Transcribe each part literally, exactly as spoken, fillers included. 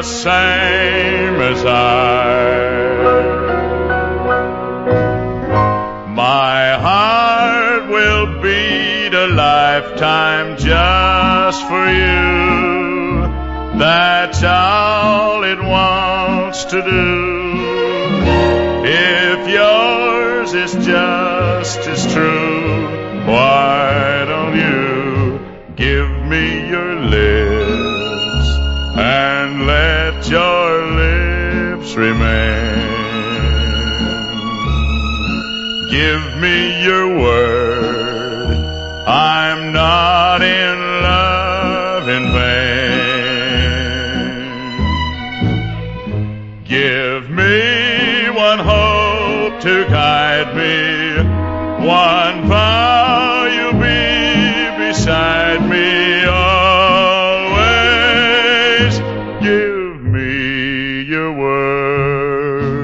the same as I. My heart will beat a lifetime just for you. That's all it wants to do. If yours is just as true, why don't you give me your lips and let your lips remain? Give me your word, I'm not in love in vain. Give me one hope to guide me, one vow you'll be beside me always. Give me your word.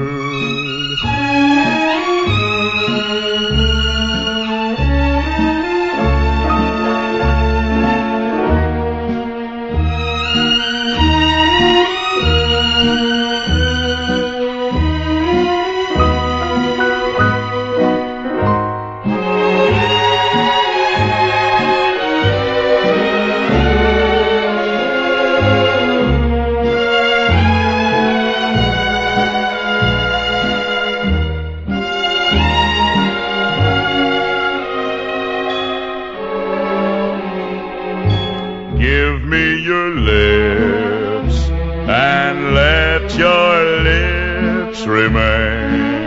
Give me your lips and let your lips remain.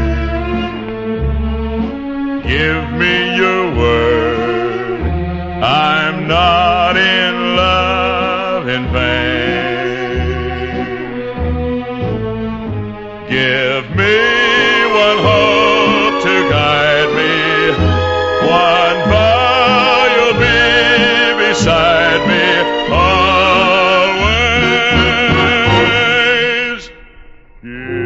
Give me your word, I'm not in love in vain. Give me one hope to guide me, one vow you'll be beside me always. Yeah.